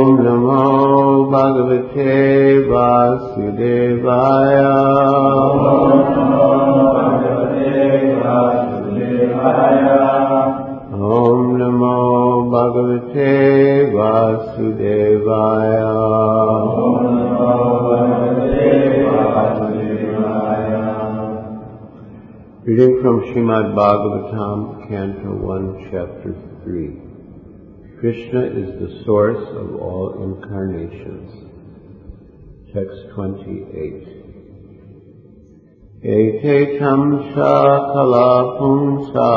Namo Bhagavate Vasudevaya. Om Namo Bhagavate Vasudevaya. Reading from Srimad Bhagavatam, Canto 1, Chapter 3. Krishna is the source of all incarnations. Text 28. Ete tamsa kalapumsa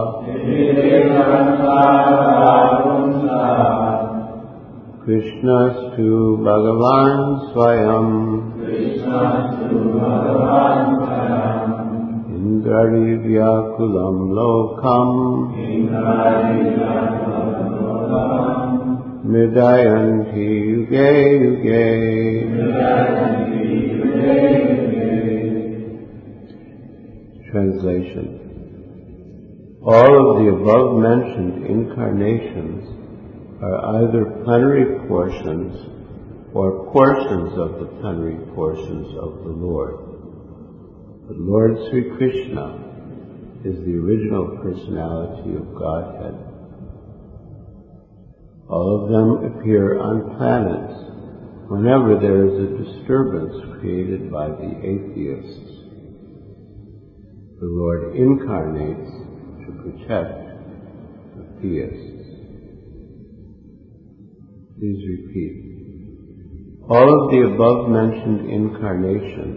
Krishnastu Bhagavan Swayam Indrari Vyakulam Lokam Midayanti Yuge Yuge. Translation. All of the above-mentioned incarnations are either plenary portions or portions of the plenary portions of the Lord. But Lord Sri Krishna is the original personality of Godhead. All of them appear on planets whenever there is a disturbance created by the atheists. The Lord incarnates to protect the theists. Please repeat. All of the above-mentioned incarnations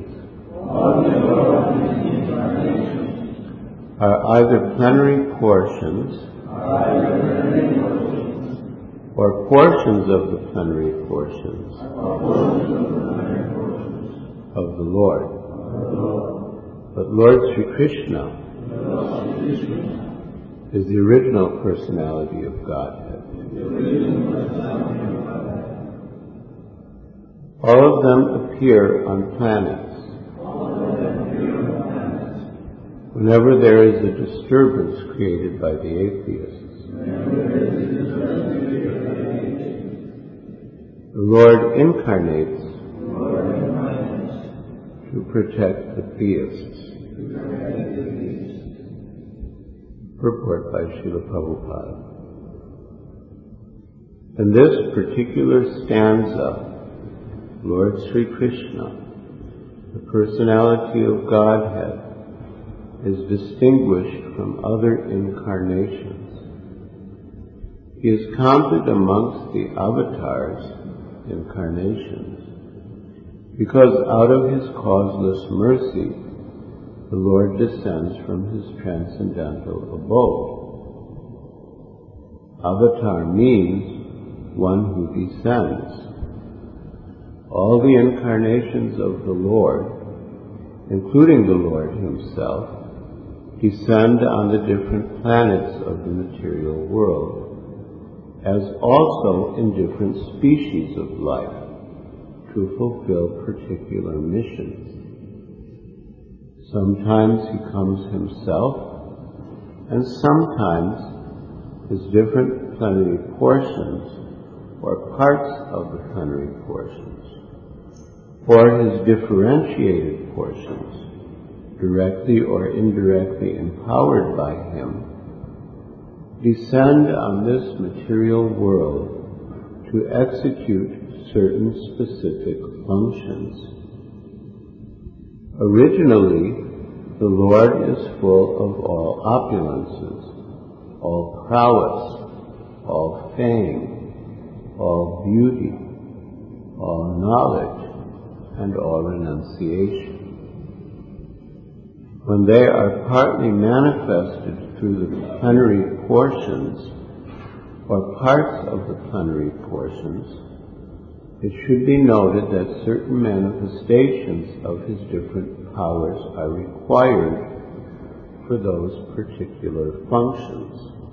are either plenary portions or portions of the plenary portions of the Lord. But Lord Sri Krishna is the original personality of Godhead. All of them appear on planets whenever there is a disturbance created by the atheists. The Lord incarnates to protect the theists. Purport by Srila Prabhupada. In this particular stanza, Lord Sri Krishna, the personality of Godhead, is distinguished from other incarnations. He is counted amongst the avatars, incarnations, because out of his causeless mercy, the Lord descends from his transcendental abode. Avatar means one who descends. All the incarnations of the Lord, including the Lord himself, descend on the different planets of the material world, as also in different species of life, to fulfill particular missions. Sometimes he comes himself, and sometimes his different plenary portions, or parts of the plenary portions, or his differentiated portions, directly or indirectly empowered by him, descend on this material world to execute certain specific functions. Originally, the Lord is full of all opulences, all prowess, all fame, all beauty, all knowledge, and all renunciation. When they are partly manifested through the plenary portions, or parts of the plenary portions, it should be noted that certain manifestations of his different powers are required for those particular functions.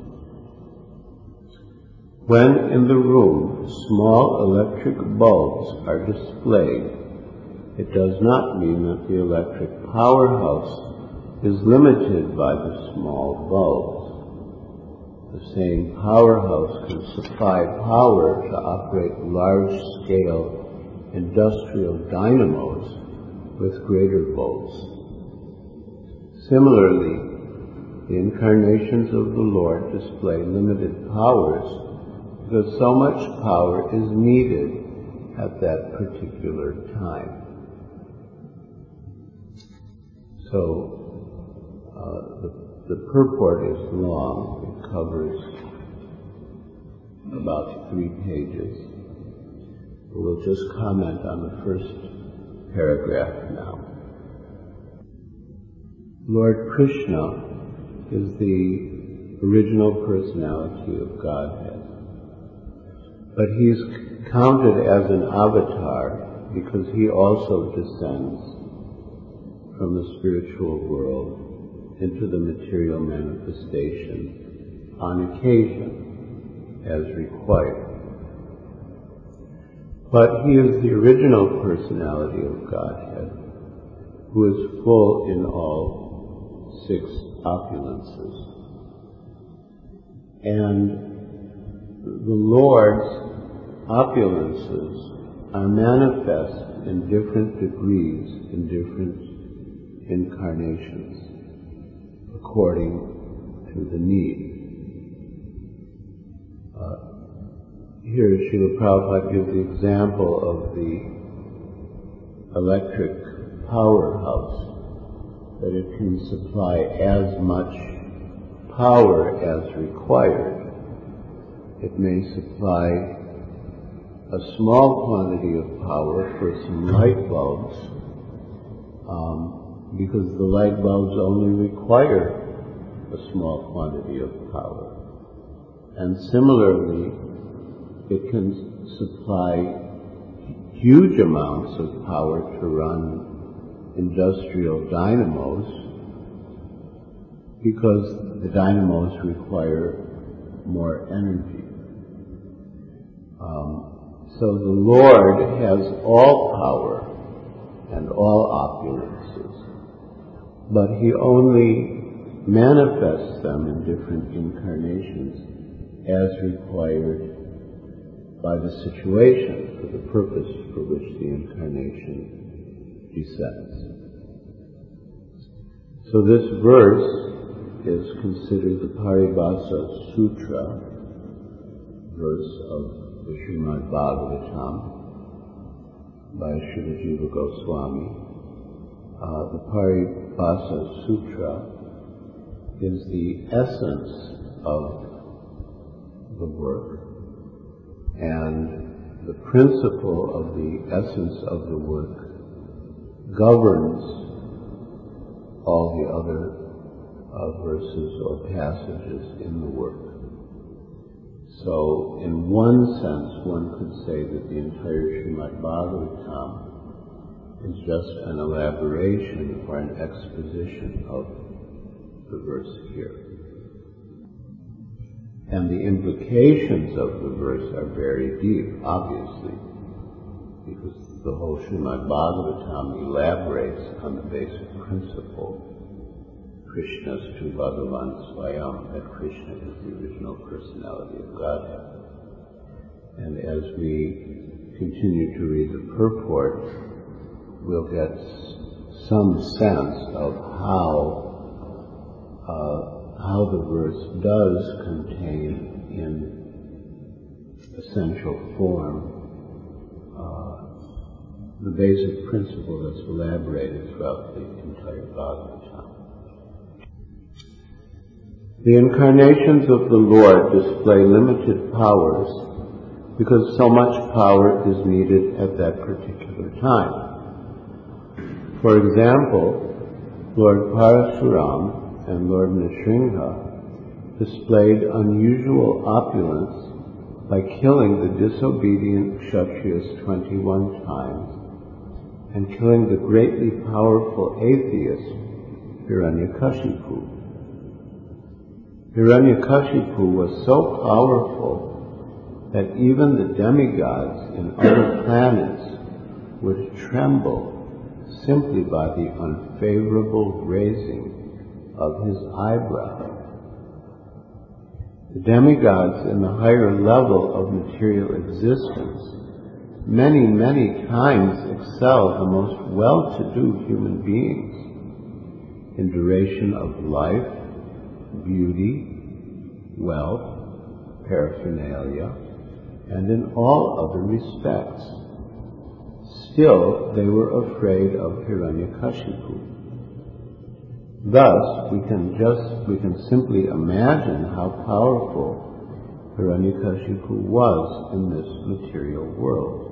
When in the room small electric bulbs are displayed, it does not mean that the electric powerhouse is limited by the small bulbs. the same powerhouse can supply power to operate large-scale industrial dynamos with greater volts. Similarly, the incarnations of the Lord display limited powers because so much power is needed at that particular time. So, the purport is long. It covers about 3 pages. We'll just comment on the first paragraph now. Lord Krishna is the original personality of Godhead, but he's counted as an avatar because he also descends from the spiritual world into the material manifestation on occasion as required. But he is the original personality of Godhead, who is full in all 6 opulences. And the Lord's opulences are manifest in different degrees, in different incarnations, according to the need. Here, Srila Prabhupada gives the example of the electric powerhouse, that it can supply as much power as required. It may supply a small quantity of power for some light bulbs, because the light bulbs only require a small quantity of power. And similarly, it can supply huge amounts of power to run industrial dynamos, because the dynamos require more energy. So the Lord has all power and all opulences, but he only manifests them in different incarnations as required by the situation, for the purpose for which the incarnation descends. So this verse is considered the Paribhasa Sutra verse of the Srimad Bhagavatam by Srila Jiva Goswami. The Paribhasa Sutra is the essence of the work, and the principle of the essence of the work governs all the other verses or passages in the work. So, in one sense, one could say that the entire Srimad Bhagavatam is just an elaboration or an exposition of the verse here. And the implications of the verse are very deep, obviously, because the whole Srimad Bhagavatam elaborates on the basic principle, Krishnastu Bhagavan Swayam, that Krishna is the original personality of Godhead. And as we continue to read the purport, we'll get some sense of how the verse does contain in essential form the basic principle that's elaborated throughout the entire Bhagavatam. The incarnations of the Lord display limited powers because so much power is needed at that particular time. For example, Lord Parashuram and Lord Nrsimha displayed unusual opulence by killing the disobedient Kshatriyas 21 times and killing the greatly powerful atheist Hiranyakashipu. Hiranyakashipu was so powerful that even the demigods in other planets would tremble simply by the unfavorable raising of his eyebrow. The demigods in the higher level of material existence many, many times excel the most well-to-do human beings in duration of life, beauty, wealth, paraphernalia, and in all other respects. Still, they were afraid of Hiranyakashipu. Thus, we can simply imagine how powerful Hiranyakashipu was in this material world.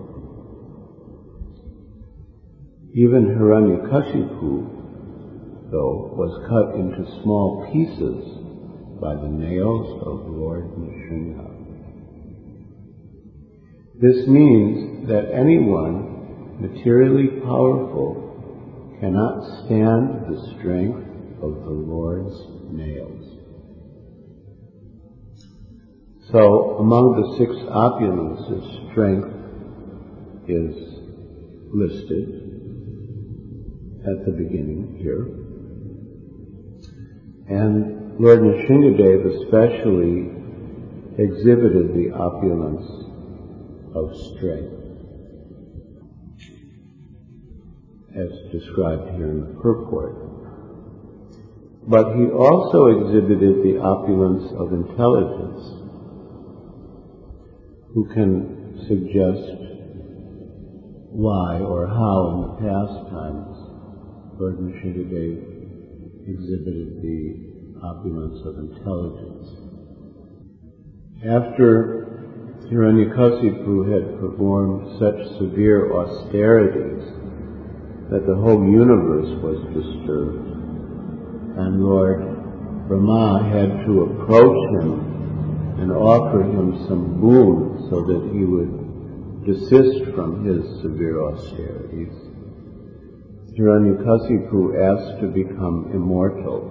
Even Hiranyakashipu, though, was cut into small pieces by the nails of Lord Nrsimha. This means that anyone materially powerful cannot stand the strength of the Lord's nails. So, among the 6 opulences, strength is listed at the beginning here. And Lord Nrsimhadev especially exhibited the opulence of strength, as described here in the purport. But he also exhibited the opulence of intelligence, who can suggest why or how in the past times Lord Nrsimhadev exhibited the opulence of intelligence. After Hiranyakasipu had performed such severe austerities that the whole universe was disturbed, and Lord Brahma had to approach him and offer him some boon so that he would desist from his severe austerities, Hiranyakasipu asked to become immortal.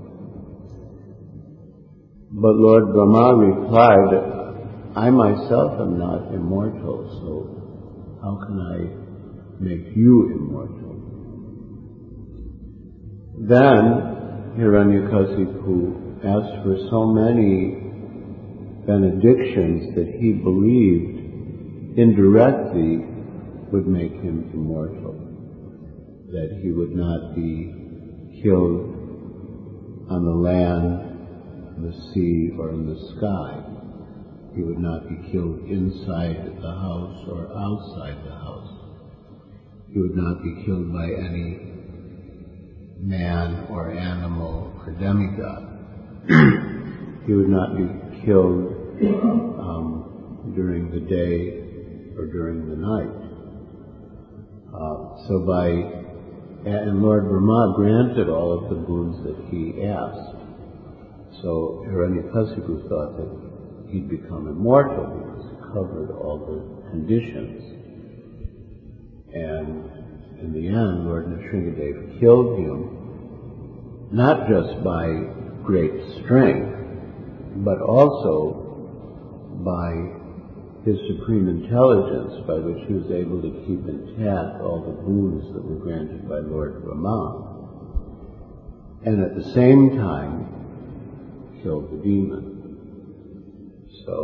But Lord Brahma replied, I myself am not immortal, so how can I make you immortal? Then Hiranyakasipu asked for so many benedictions that he believed indirectly would make him immortal, that he would not be killed on the land, the sea, or in the sky. He would not be killed inside the house or outside the house. He would not be killed by any man or animal or demigod. He would not be killed during the day or during the night. And Lord Brahma granted all of the boons that he asked. So Hiranyakasipu thought that he'd become immortal because he covered all the conditions. And in the end, Lord Nrsimhadev killed him, not just by great strength, but also by his supreme intelligence, by which he was able to keep intact all the boons that were granted by Lord Brahma, and at the same time killed the demon. So,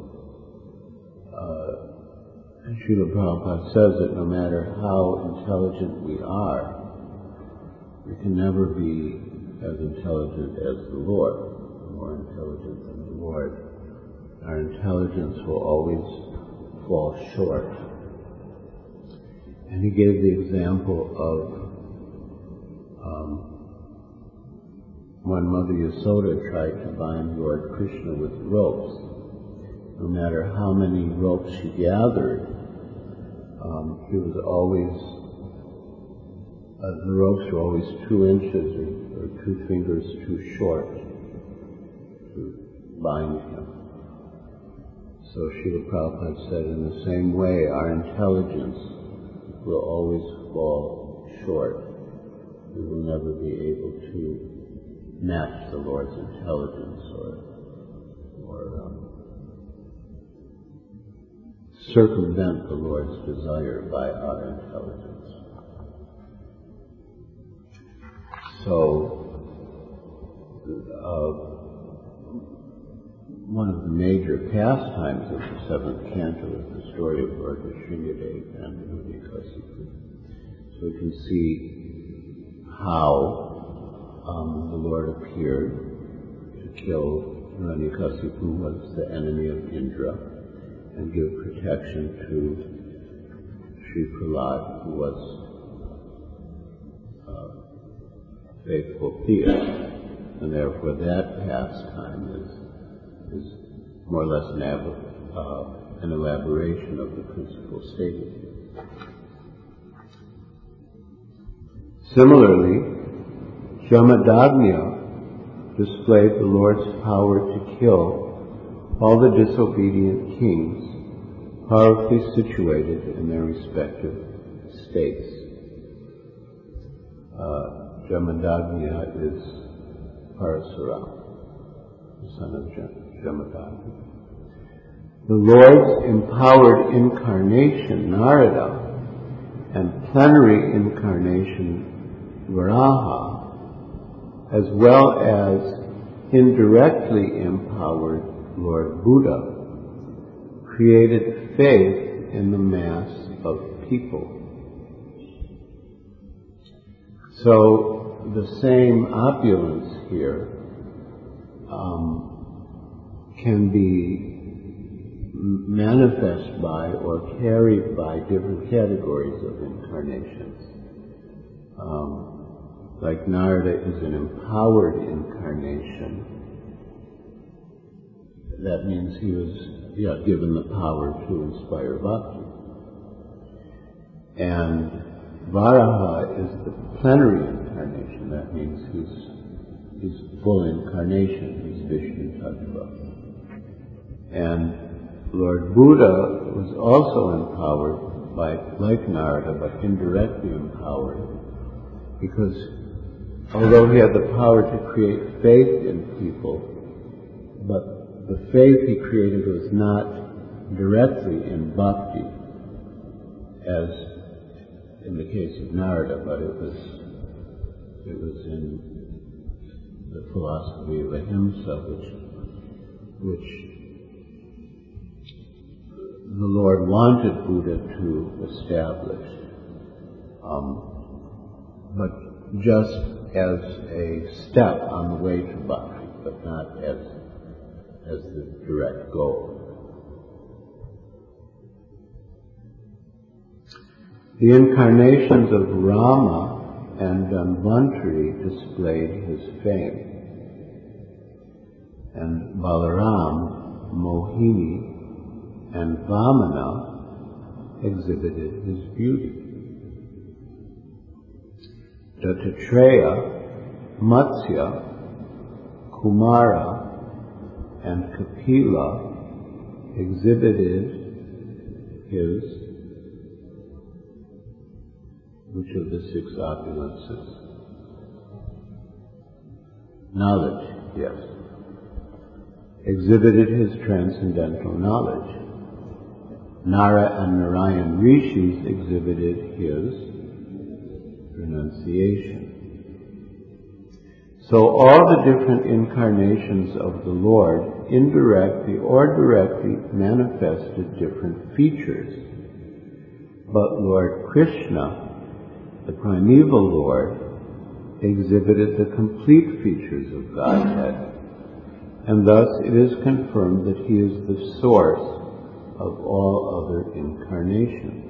Srila Prabhupada says that no matter how intelligent we are, we can never be as intelligent as the Lord, more intelligent than the Lord. Our intelligence will always fall short. And he gave the example of when Mother Yasoda tried to bind Lord Krishna with ropes. No matter how many ropes she gathered, he was always, the ropes were always 2 inches or 2 fingers too short to bind him. So Srila Prabhupada said, in the same way, our intelligence will always fall short. We will never be able to match the Lord's intelligence or circumvent the Lord's desire by our intelligence. So, one of the major pastimes of the seventh canto is the story of Lord Nrsimhadev and Hiranyakasipu. So we can see how the Lord appeared to kill Hiranyakasipu, who was the enemy of Indra, and give protection to Sri Prahlad, who was faithful theist, and therefore that pastime is more or less an elaboration of the principal statement. Similarly, Jamadagnya displayed the Lord's power to kill all the disobedient kings powerfully situated in their respective states. Jamadagnya is Parasuram, the son of Jamadagnya. The Lord's empowered incarnation, Narada, and plenary incarnation, Varaha, as well as indirectly empowered Lord Buddha, created faith in the mass of people. So the same opulence here can be manifest by or carried by different categories of incarnations. Like Narada is an empowered incarnation. That means he was given the power to inspire bhakti. And Varaha is the plenary incarnation. That means he's full incarnation. He's Vishnu Tattva. And Lord Buddha was also empowered like Narada, but indirectly empowered, because although he had the power to create faith in people, but the faith he created was not directly in bhakti, as in the case of Narada, but it was in the philosophy of ahimsa, which the Lord wanted Buddha to establish, but just as a step on the way to bhakti, but not as the direct goal. The incarnations of Rama and Dhanvantari displayed his fame, and Balaram, Mohini, and Vamana exhibited his beauty. Dattatreya, Matsya, Kumara, and Kapila exhibited his, which of the six opulences? Knowledge, yes. Exhibited his transcendental knowledge. Nara and Narayan Rishis exhibited his renunciation. So all the different incarnations of the Lord, indirectly or directly, manifested different features. But Lord Krishna, the primeval Lord, exhibited the complete features of Godhead, and thus it is confirmed that he is the source of all other incarnations.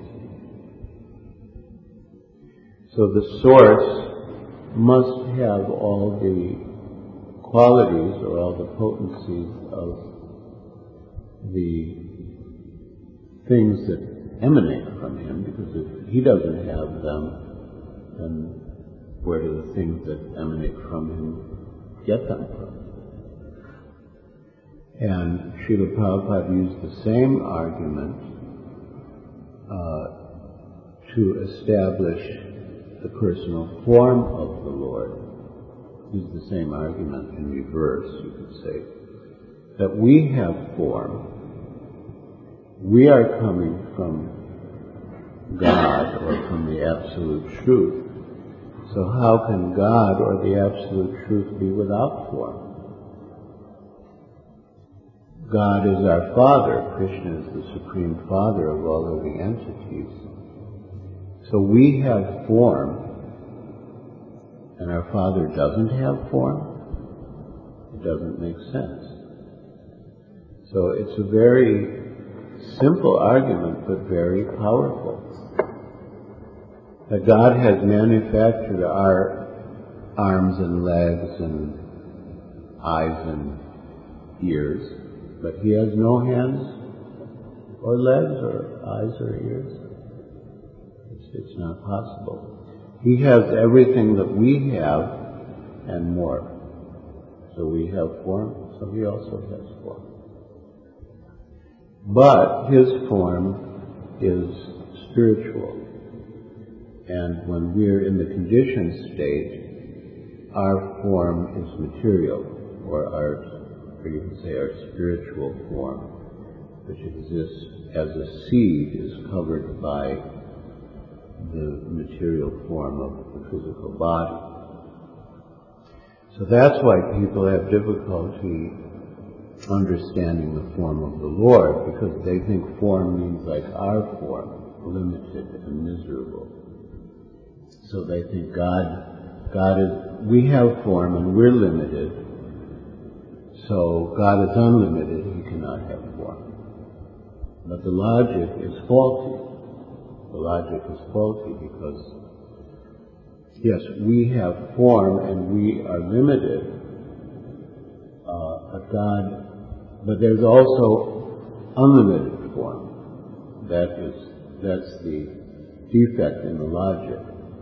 So the source must have all the qualities or all the potencies of the things that emanate from him, because if he doesn't have them, then where do the things that emanate from him get them from? And Srila Prabhupada used the same argument to establish the personal form of the Lord. Used the same argument in reverse, you could say, that we have form. We are coming from God or from the Absolute Truth. So how can God or the Absolute Truth be without form? God is our Father. Krishna is the Supreme Father of all living entities. So we have form, and our Father doesn't have form. It doesn't make sense. So it's a very simple argument, but very powerful. That God has manufactured our arms and legs and eyes and ears, but He has no hands or legs or eyes or ears. It's not possible. He has everything that we have and more. So we have form, so He also has form. But His form is spiritual. And when we're in the conditioned state, our form is material, or you can say our spiritual form, which exists as a seed is covered by the material form of the physical body. So that's why people have difficulty understanding the form of the Lord, because they think form means like our form, limited and miserable. So they think we have form and we're limited, so God is unlimited, He cannot have form. But the logic is faulty. The logic is faulty because, yes, we have form and we are limited, but there's also unlimited form. That's the defect in the logic.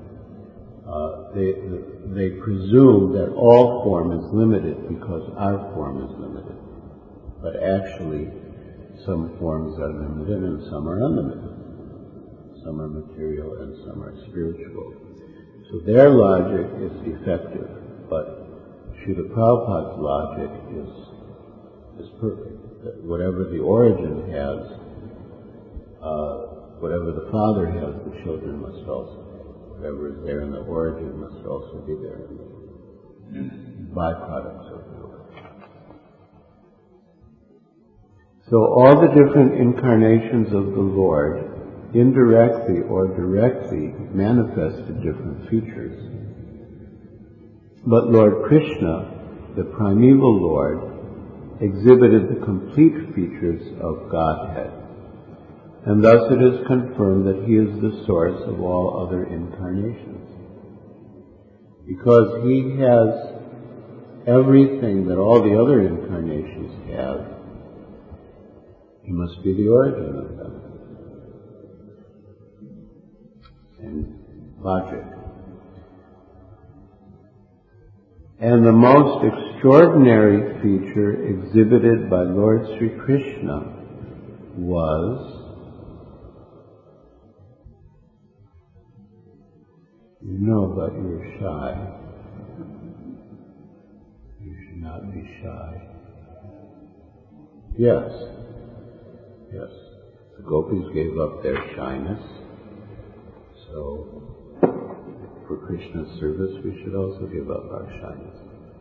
They presume that all form is limited because our form is limited. But actually, some forms are limited and some are unlimited. Some are material and some are spiritual. So their logic is defective, but Srila Prabhupada's logic is perfect. That whatever the origin has, whatever the Father has, the children must also have. Whatever is there in the origin must also be there in the byproducts of the origin. So all the different incarnations of the Lord indirectly or directly manifested different features. But Lord Krishna, the primeval Lord, exhibited the complete features of Godhead. And thus it is confirmed that He is the source of all other incarnations. Because He has everything that all the other incarnations have, He must be the origin of them. And logic. And the most extraordinary feature exhibited by Lord Sri Krishna was, you know, but you're shy. You should not be shy. Yes. Yes. The gopis gave up their shyness. So, for Krishna's service, we should also give up our shyness.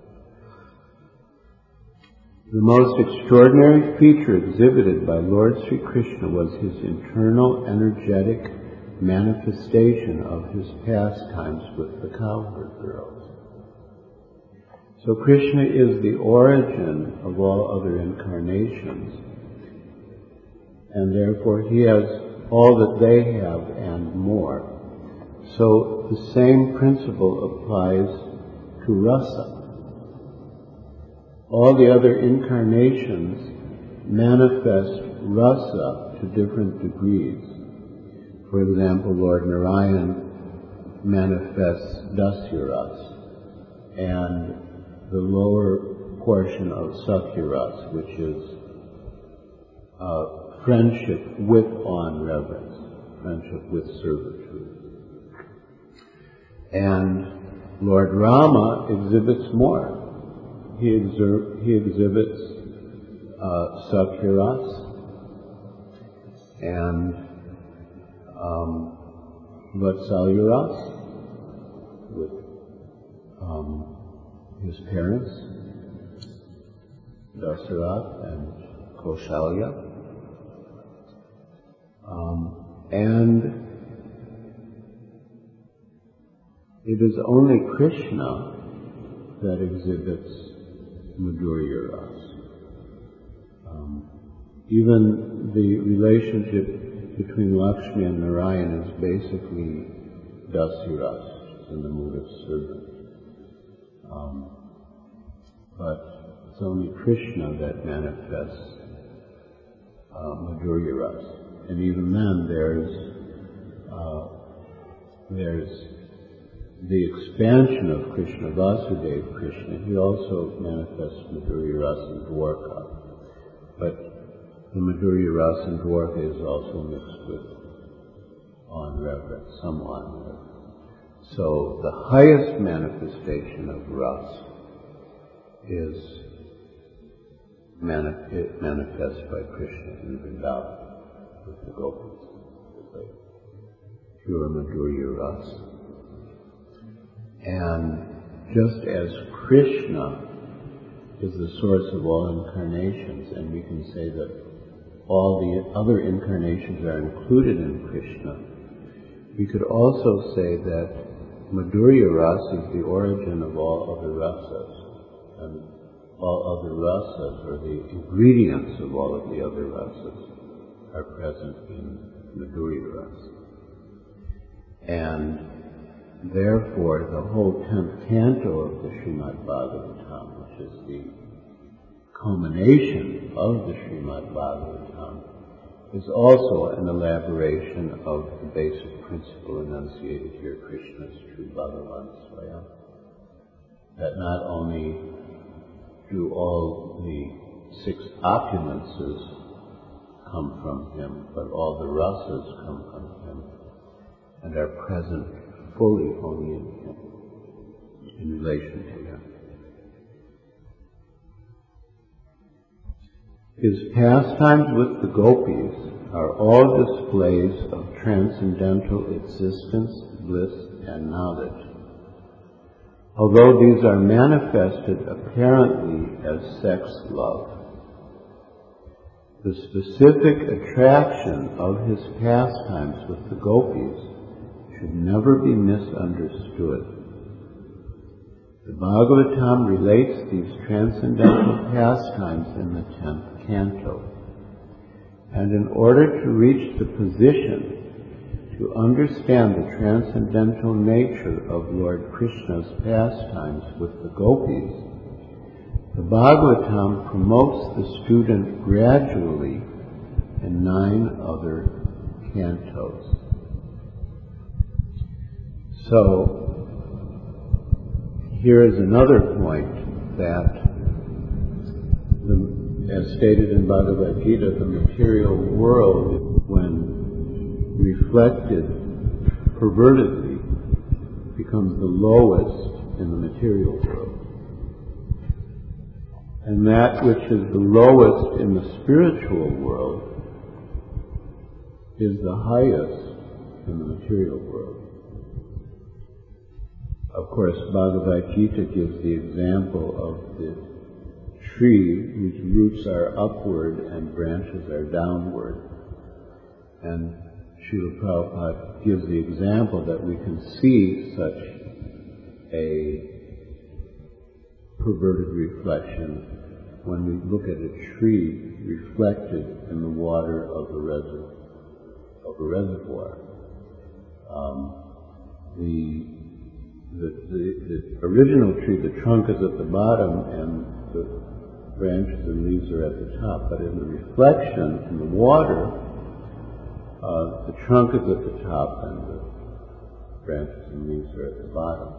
The most extraordinary feature exhibited by Lord Sri Krishna was His internal energetic manifestation of His pastimes with the cowherd girls. So Krishna is the origin of all other incarnations, and therefore He has all that they have and more. So the same principle applies to rasa. All the other incarnations manifest rasa to different degrees. For example, Lord Narayan manifests dasya rasa, and the lower portion of sakya rasa, which is friendship with awe and reverence, friendship with servitude. And Lord Rama exhibits more. He exhibits sakya rasa and vatsalya rasa with his parents, Dasaratha and Kaushalya. And it is only Krishna that exhibits Madhurya Rasa. Even the relationship between Lakshmi and Narayan is basically Dasi Rasa, in the mood of servant. But it's only Krishna that manifests Madhurya Rasa. And even then there's the expansion of Krishna, Vasudeva Krishna. He also manifests Madhurya Rasa in Dwarka. But the Madhurya Rasa in Dwarka is also mixed with on reverence, some on reverence. So the highest manifestation of rasa is manifest by Krishna in Vrindavan with the gopis, with the pure Madhurya Rasa. And just as Krishna is the source of all incarnations, and we can say that all the other incarnations are included in Krishna, we could also say that Madhurya Rasa is the origin of all other rasas, and all other rasas, or the ingredients of all of the other rasas, are present in Madhurya Rasa. And therefore, the whole 10th canto of the Srimad Bhagavatam, which is the culmination of the Srimad Bhagavatam, is also an elaboration of the basic principle enunciated here, Krishna's true Bhagavan Swayam. That not only do all the 6 opulences come from him, but all the rasas come from him and are present fully only in him, in relation to him. His pastimes with the gopis are all displays of transcendental existence, bliss, and knowledge. Although these are manifested apparently as sex love, the specific attraction of his pastimes with the gopis should never be misunderstood. The Bhagavatam relates these transcendental pastimes in the 10th canto. And in order to reach the position to understand the transcendental nature of Lord Krishna's pastimes with the gopis, the Bhagavatam promotes the student gradually in 9 other cantos. So, here is another point that, as stated in Bhagavad Gita, the material world, when reflected pervertedly, becomes the lowest in the material world. And that which is the lowest in the spiritual world is the highest in the material world. Of course, Bhagavad Gita gives the example of the tree whose roots are upward and branches are downward. And Srila Prabhupada gives the example that we can see such a perverted reflection when we look at a tree reflected in the water of a reservoir. The original tree, the trunk is at the bottom and the branches and leaves are at the top, but in the reflection in the water, the trunk is at the top and the branches and leaves are at the bottom.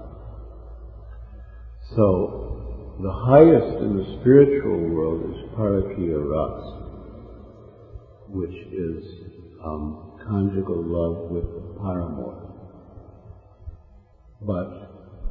So, the highest in the spiritual world is Parakiya Rasa, which is conjugal love with the paramour. But,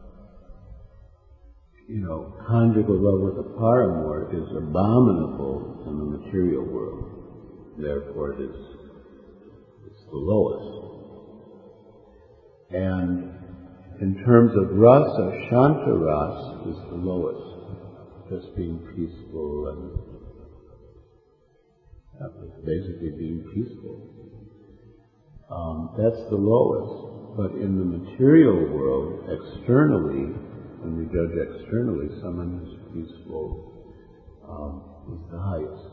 conjugal love with a paramour is abominable in the material world. Therefore, it's the lowest. And in terms of rasa, Shanta Rasa is the lowest, just being peaceful and That was basically being peaceful. That's the lowest. But in the material world, externally, when we judge externally, someone who's peaceful is the highest.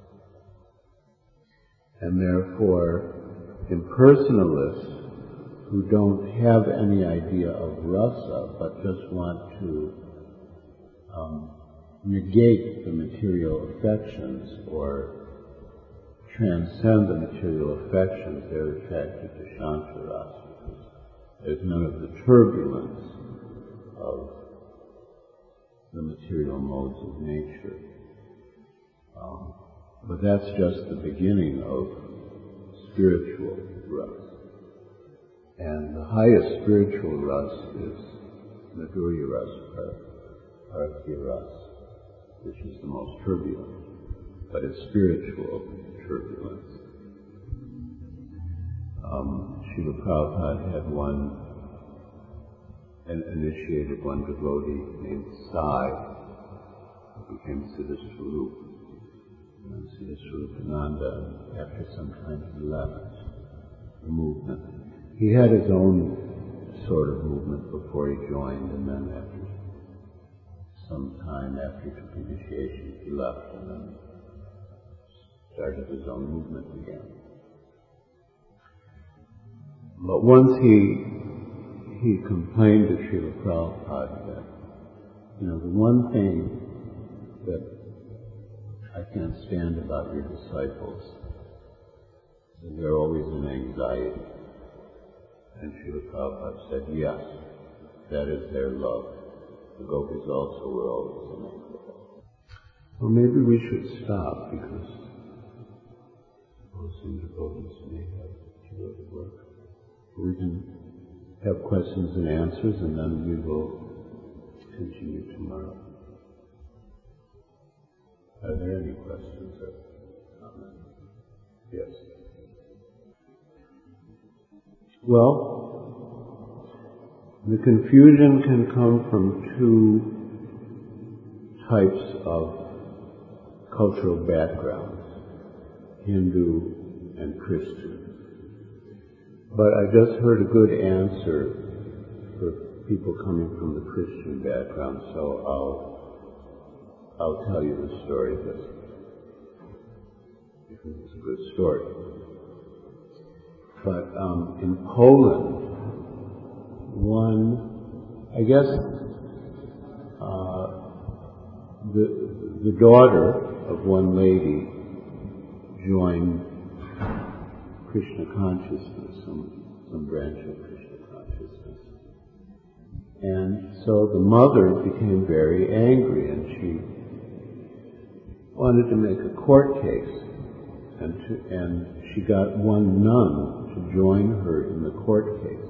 And therefore, impersonalists who don't have any idea of rasa, but just want to negate the material affections or transcend the material affections, they're attracted to Shantarasa because there's none of the turbulence of the material modes of nature. But that's just the beginning of spiritual rasa. And the highest spiritual rasa is Madhurya rasa, Bhakti rasa, which is the most turbulent, but it's spiritual turbulence. Srila Prabhupada had initiated one devotee named Sai, who became Siddhaswarup. And Siddhaswarupananda, after some time, he left the movement. He had his own sort of movement before he joined, and then after some time after he took initiation, he left and then started his own movement again. But once he complained to Srila Prabhupada that, the one thing that I can't stand about your disciples is they're always in anxiety. And Srila Prabhupada said, yes, that is their love. The gopis also were always in anxiety. Well, maybe we should stop because some devotees may have to go to work. We can have questions and answers, and then we will continue tomorrow. Are there any questions or comments? Yes. Well, the confusion can come from two types of cultural backgrounds, Hindu and Christian. But I just heard a good answer for people coming from the Christian background, so I'll tell you the story because it's a good story. But in Poland, the daughter of one lady joined Krishna consciousness, some branch of Krishna consciousness. And so the mother became very angry, and she wanted to make a court case, and she got one nun to join her in the court case.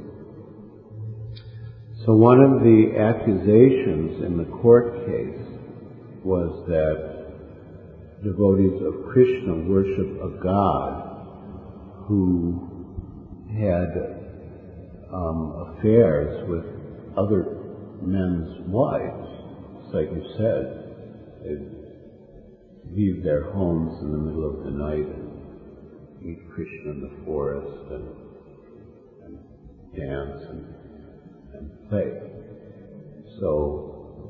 So one of the accusations in the court case was that devotees of Krishna worship a god who had affairs with other men's wives. It's like you said, they'd leave their homes in the middle of the night and meet Krishna in the forest and dance and play. So,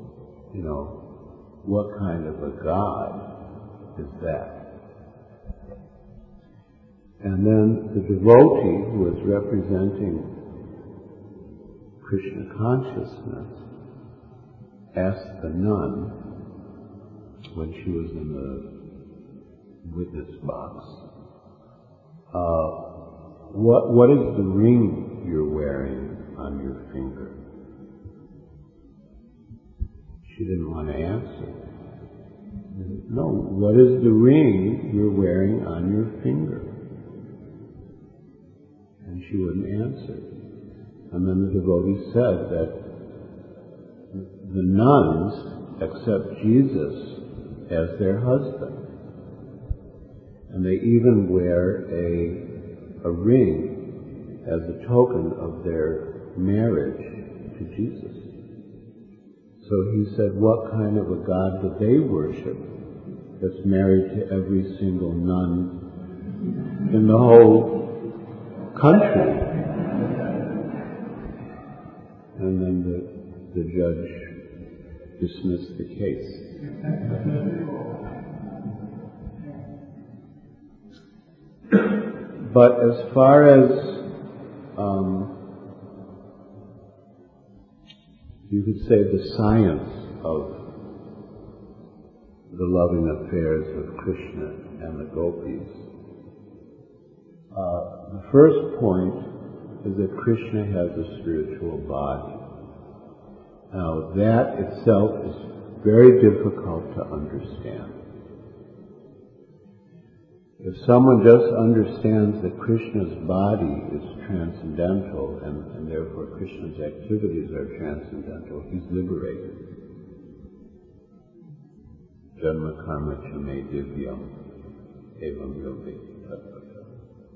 what kind of a god is that? And then the devotee who was representing Krishna consciousness asked the nun, when she was in the witness box, what is the ring you're wearing on your finger? She didn't want to answer. No, what is the ring you're wearing on your finger? And she wouldn't answer. And then the devotee said that the nuns accept Jesus as their husband. And they even wear a ring as a token of their marriage to Jesus. So he said, what kind of a god do they worship that's married to every single nun in the whole country. And then the judge dismissed the case. But as far as you could say the science of the loving affairs of Krishna and the gopis, the first point is that Krishna has a spiritual body. Now that itself is very difficult to understand. If someone just understands that Krishna's body is transcendental and therefore Krishna's activities are transcendental, he's liberated. Janma karma cha me divyam evam yogi tattva.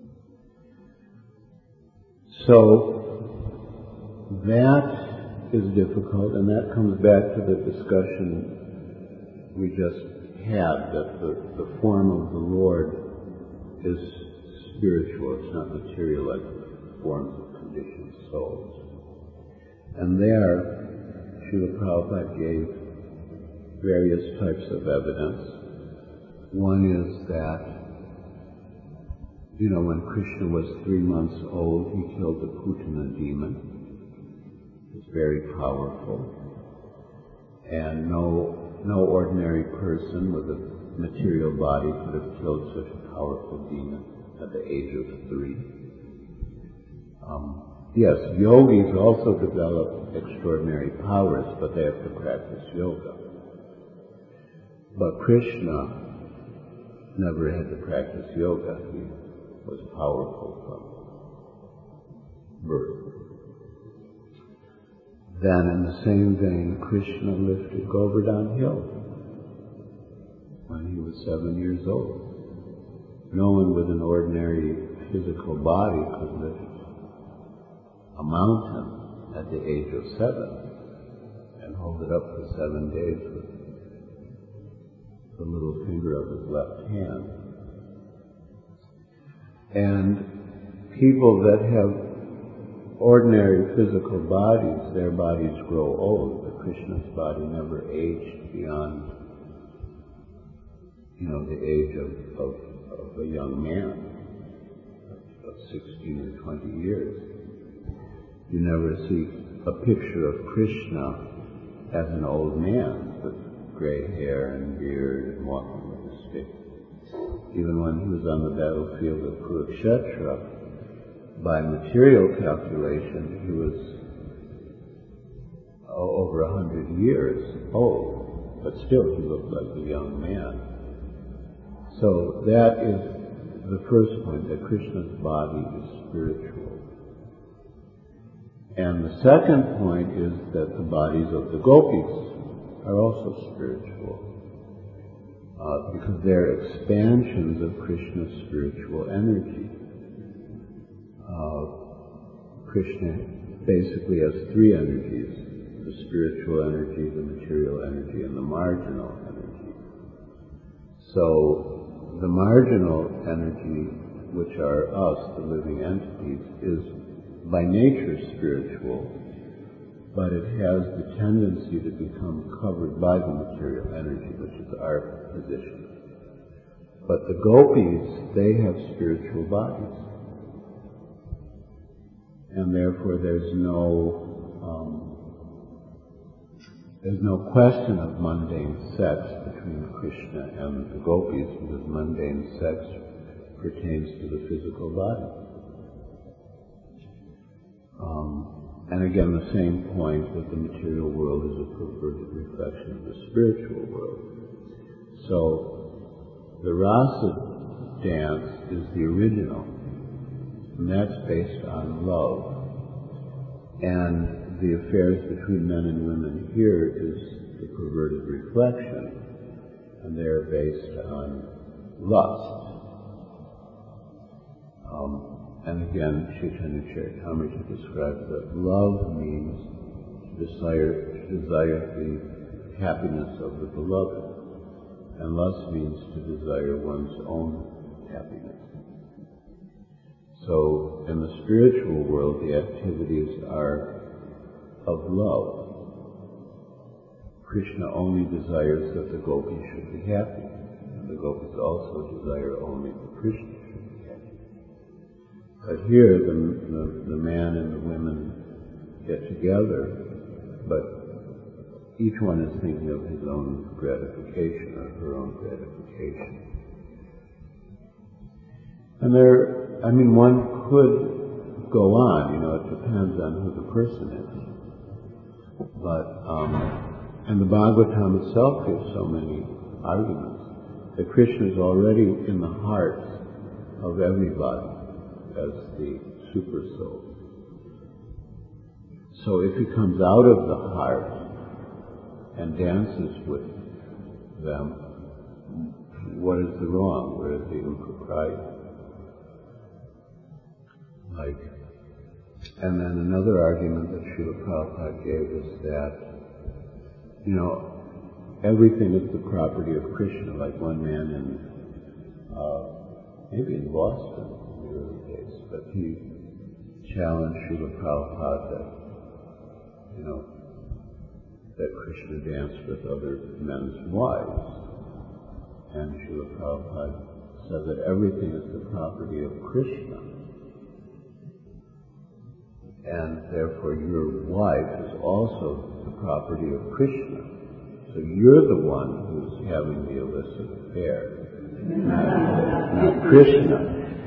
So that is difficult, and that comes back to the discussion we just had, that the form of the Lord is spiritual, it's not material like forms of conditioned souls. And there, Srila Prabhupada gave various types of evidence. One is that, when Krishna was 3 months old, he killed the Putana demon. It was very powerful. And no ordinary person with a material body could have killed such a powerful demon at the age of 3. Yes, yogis also develop extraordinary powers, but they have to practice yoga. But Krishna never had to practice yoga. He was powerful from birth. Then in the same vein, Krishna lifted Govardhan Hill when he was 7 years old. No one with an ordinary physical body could lift a mountain at the age of 7 and hold it up for 7 days with the little finger of his left hand. And people that have ordinary physical bodies, their bodies grow old, but Krishna's body never aged beyond, the age of a young man, of 16 or 20 years. You never see a picture of Krishna as an old man with gray hair and beard and walking with a stick. Even when he was on the battlefield of Kurukshetra, by material calculation, he was over 100 years old, but still he looked like a young man. So that is the first point, that Krishna's body is spiritual. And the second point is that the bodies of the gopis are also spiritual, because they're expansions of Krishna's spiritual energy. Krishna basically has 3 energies: the spiritual energy, the material energy, and the marginal energy. So the marginal energy, which are us, the living entities, is by nature spiritual, but it has the tendency to become covered by the material energy, which is our position. But the gopis, they have spiritual bodies. And therefore there's no question of mundane sex between Krishna and the gopis, because mundane sex pertains to the physical body. And again, the same point, that the material world is a perverted reflection of the spiritual world. So the rasa dance is the original, and that's based on love. And the affairs between men and women here is the perverted reflection, and they're based on lust. And again, Chaitanya Charitamrita describes that love means to desire the happiness of the beloved. and lust means to desire one's own happiness. So in the spiritual world, the activities are of love. Krishna only desires that the gopis should be happy, and the gopis also desire only that Krishna should be happy. But here, the man and the women get together, but each one is thinking of his own gratification or her own gratification. And one could go on, it depends on who the person is. But, and the Bhagavatam itself gives so many arguments that Krishna is already in the heart of everybody as the super soul. So if he comes out of the heart and dances with them, what is the wrong? Where is the impropriety? And then another argument that Srila Prabhupada gave is that, everything is the property of Krishna. Like one man maybe in Boston in the early days, but he challenged Srila Prabhupada that Krishna danced with other men's wives. And Srila Prabhupada said that everything is the property of Krishna. And therefore your wife is also the property of Krishna. So you're the one who's having the illicit affair, not Krishna.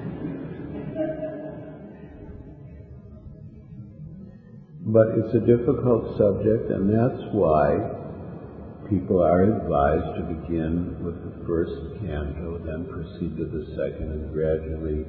But it's a difficult subject, and that's why people are advised to begin with the first canto, then proceed to the second, and gradually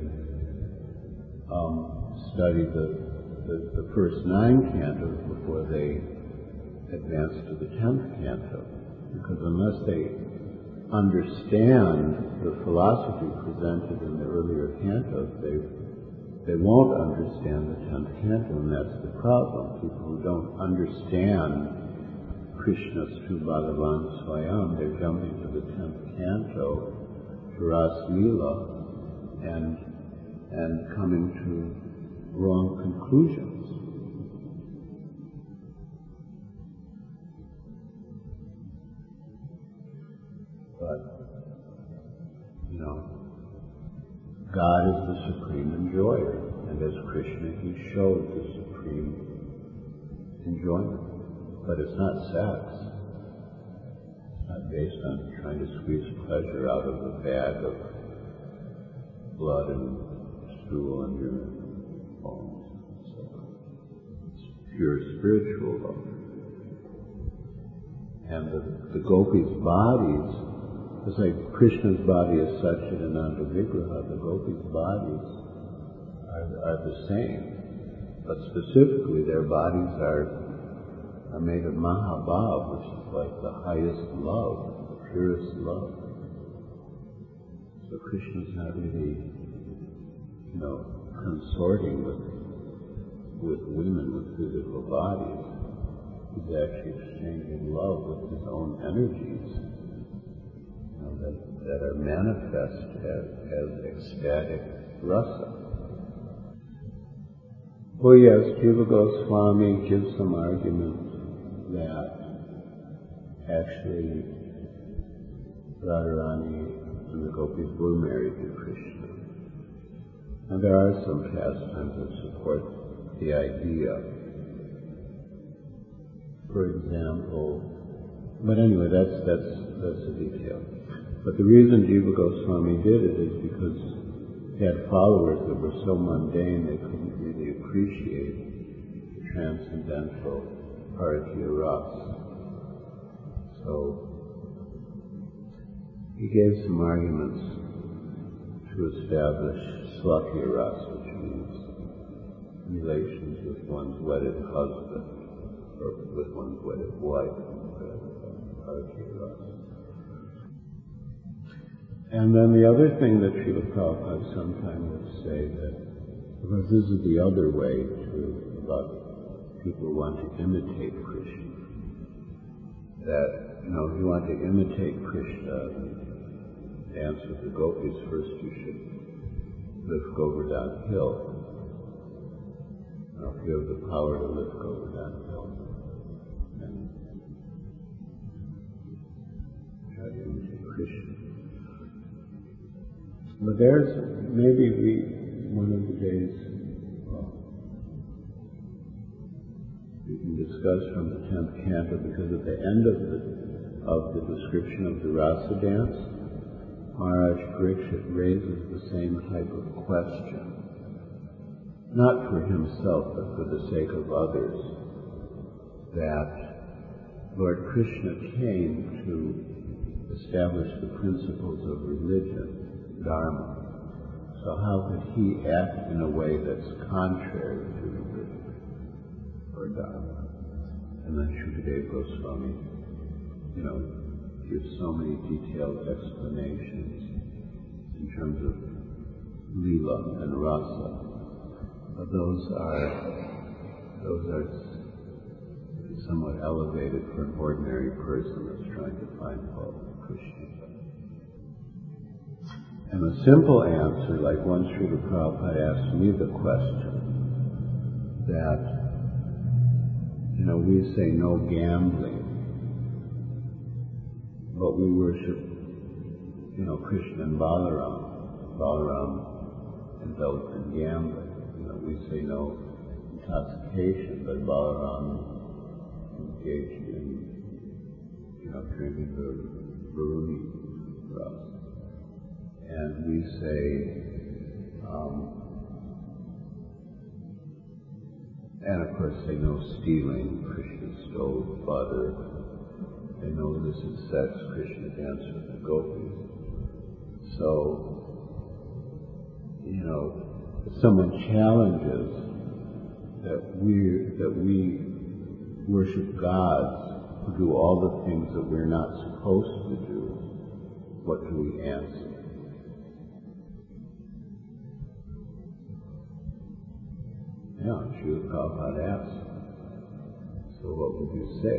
study the first 9 cantos before they advance to the 10th canto. Because unless they understand the philosophy presented in the earlier cantos, they won't understand the 10th canto, and that's the problem. People who don't understand Krishna's Sri Bhagavan Swayam, they're jumping to the 10th canto, to Ras Leela, and coming to wrong conclusions. But, God is the supreme enjoyer, and as Krishna, he showed the supreme enjoyment. But it's not sex. It's not based on trying to squeeze pleasure out of the bag of blood and stool and urine. It's pure spiritual love. And the gopis' bodies, it's like Krishna's body is Satchidananda Vigraha, the gopis' bodies are the same. But specifically, their bodies are made of Mahabhav, which is like the highest love, the purest love. So Krishna's not really, consorting with women with physical bodies. He's actually exchanging love with his own energies, that are manifest as ecstatic rasa. Well, yes, Jiva Goswami gives some argument that actually Radharani and the gopis were married to Krishna. And there are some pastimes that support the idea. For example, but anyway, that's a detail. But the reason Jiva Goswami did it is because he had followers that were so mundane they couldn't really appreciate the transcendental Bharatiya Rasa. So he gave some arguments to establish Slakya Rasa, which means relations with one's wedded husband or with one's wedded wife, Bharatiya Rasa. And then the other thing that Srila Prabhupada sometimes would say that, because this is the other way about people who want to imitate Krishna, that if you want to imitate Krishna and dance with the gopis, first you should lift Govardhan Hill. If you have the power to lift Govardhan Hill, and try to imitate Krishna. But there's maybe one of the days we can discuss from the 10th canto, because at the end of the description of the rasa dance, Maharaj Parikshit raises the same type of question, not for himself but for the sake of others, that Lord Krishna came to establish the principles of religion, Dharma. So how could he act in a way that's contrary to religion or Dharma? And then Shukadeva Goswami, gives so many detailed explanations in terms of lila and rasa. But those are somewhat elevated for an ordinary person that's trying to find Krishna. And a simple answer, like once Srila Prabhupada asked me the question, that, we say no gambling, but we worship, Krishna and Balaram. Balaram indulged in gambling. We say no intoxication, but Balaram engaged in, drinking the Varuni ras. And we say, and of course they know stealing, Krishna stole butter. They know illicit sex, Krishna danced with the gopis. So, if someone challenges that we worship gods who do all the things that we're not supposed to do, what do we answer? Srila Prabhupada asked, so what would you say?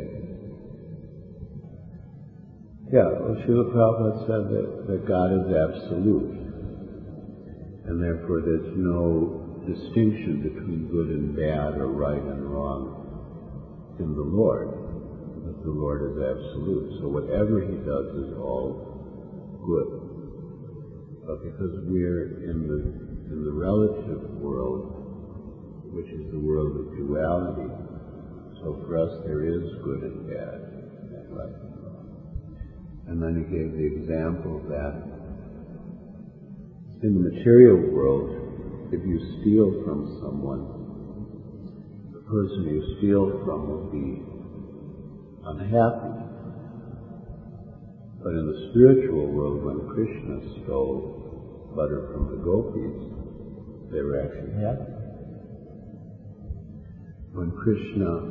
Srila Prabhupada said that God is absolute, and therefore there's no distinction between good and bad or right and wrong in the Lord, because the Lord is absolute. So whatever He does is all good. But because we're in the relative world, which is the world of duality, so for us there is good and bad, and right and wrong. And then he gave the example that in the material world, if you steal from someone, the person you steal from will be unhappy. But in the spiritual world, when Krishna stole butter from the gopis, they were actually happy. When Krishna,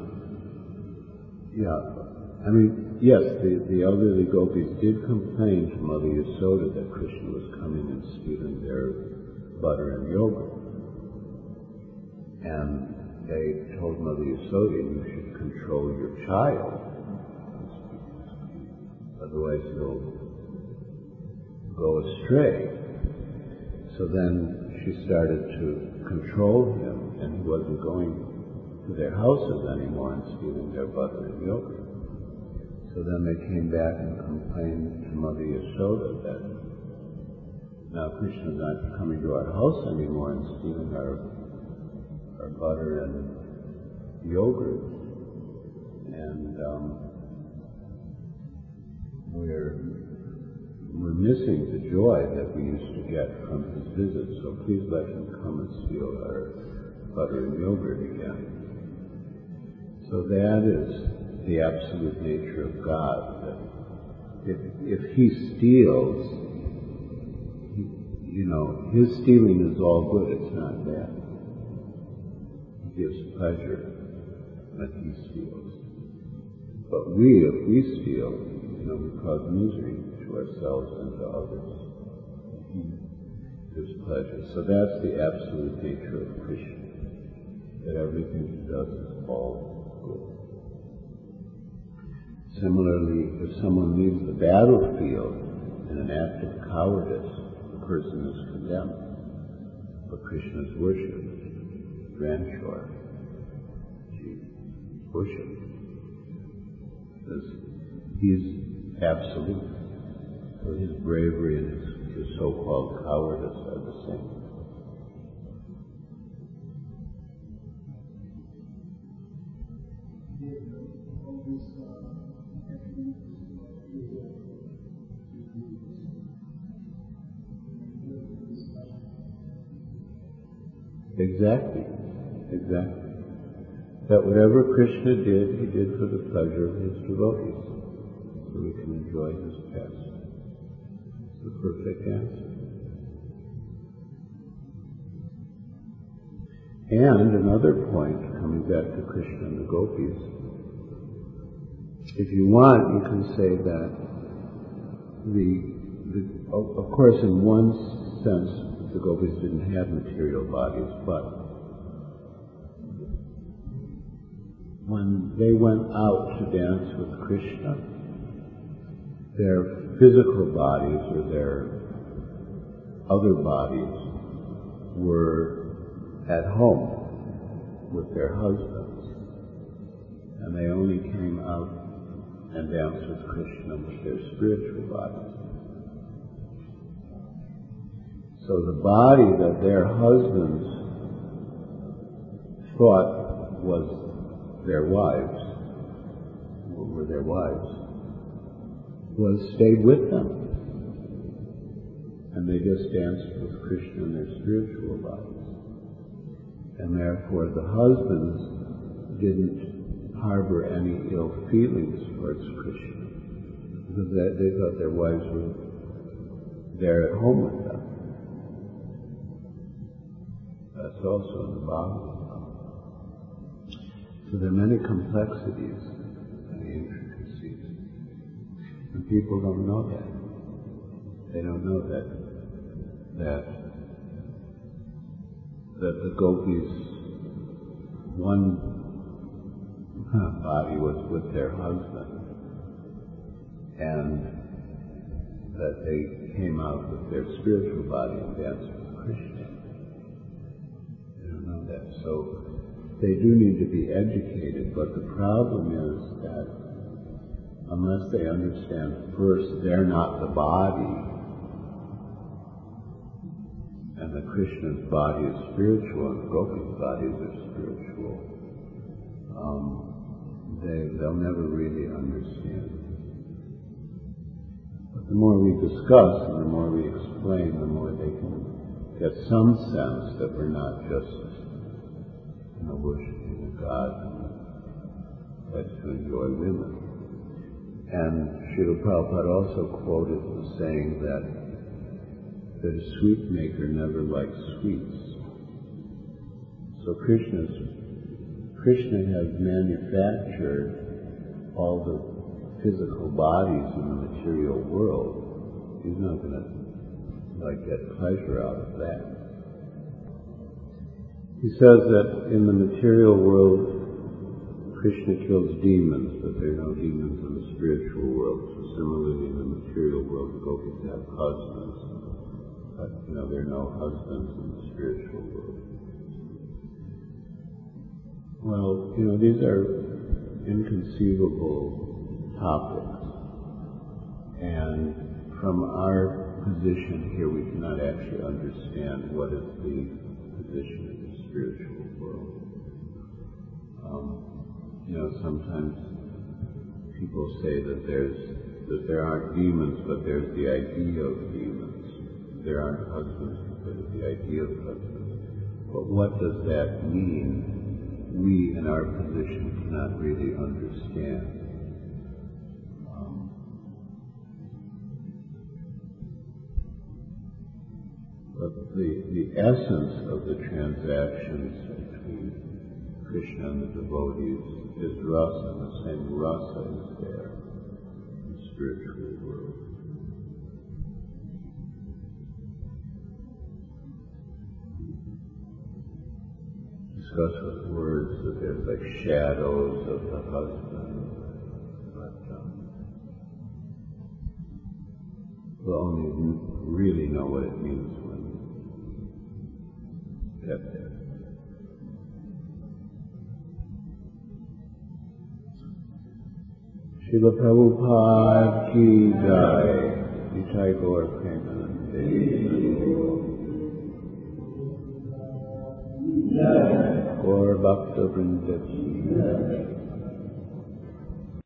yes, the elderly gopis did complain to Mother Yasoda that Krishna was coming and stealing their butter and yogurt. And they told Mother Yasoda, you should control your child, otherwise he'll go astray. So then she started to control him, and he wasn't going to their houses anymore and stealing their butter and yogurt. So then they came back and complained to Mother Yasoda that now Krishna's not coming to our house anymore and stealing our butter and yogurt, and we're missing the joy that we used to get from his visits. So please let him come and steal our butter and yogurt again. So that is the absolute nature of God, that if he steals, his stealing is all good, it's not bad. He gives pleasure when he steals. But if we steal, we cause misery to ourselves and to others. He gives pleasure. So that's the absolute nature of Krishna, that everything he does is all good. Similarly, if someone leaves the battlefield in an act of cowardice, the person is condemned. But Krishna's worshipped, Ranchor, worshipped. He's absolute. So his bravery and his so-called cowardice are the same. Exactly. That whatever Krishna did, he did for the pleasure of his devotees, so we can enjoy his best. It's the perfect answer. And another point, coming back to Krishna and the gopis, if you want, you can say that of course, in one sense, the gopis didn't have material bodies, but when they went out to dance with Krishna, their physical bodies or their other bodies were at home with their husbands, and they only came out and danced with Krishna with their spiritual bodies. So the body that their husbands thought was their wives, were their wives, stayed with them. And they just danced with Krishna in their spiritual bodies. And therefore the husbands didn't harbor any ill feelings towards Krishna, because they thought their wives were there at home with them. That's also in the Bhagavatam. So there are many complexities, many intricacies. And people don't know that. They don't know that the gopis, one body was with their husband, and that they came out with their spiritual body and danced with Krishna. They don't know that. So they do need to be educated, but the problem is that unless they understand first they're not the body, and that Krishna's body is spiritual and the gopis' bodies are spiritual, they'll never really understand. But the more we discuss and the more we explain, the more they can get some sense that we're not just worshiping a god that's to enjoy women. And Srila Prabhupada also quoted the saying that a sweet maker never likes sweets. So Krishna has manufactured all the physical bodies in the material world. He's not going to get pleasure out of that. He says that in the material world, Krishna kills demons, but there are no demons in the spiritual world. So similarly, in the material world, the gopis have husbands, but there are no husbands in the spiritual world. Well, these are inconceivable topics, and from our position here, we cannot actually understand what is the position of the spiritual world. Sometimes people say that there aren't demons, but there's the idea of demons. There aren't husbands, but there's the idea of husbands. But what does that mean? We, in our position, cannot really understand. But the essence of the transactions between Krishna and the devotees is rasa, and the same rasa is there in the spiritual world. Discuss with words that there's like shadows of the husband, but will only really know what it means when we get there. Srila Prabhupada ki jai. Nitai Gaur Premanande. Gaur Bhakta Vrinda ki jai.